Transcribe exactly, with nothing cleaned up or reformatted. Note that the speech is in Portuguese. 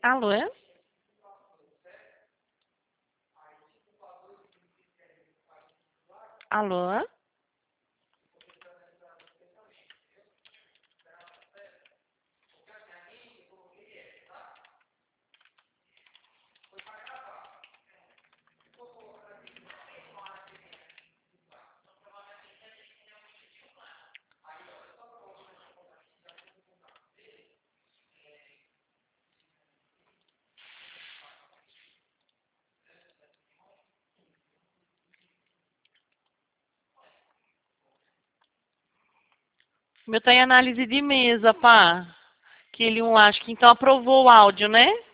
Alô? Alô? Meu tá em análise de mesa, pá. Que ele um acho que então aprovou o áudio, né?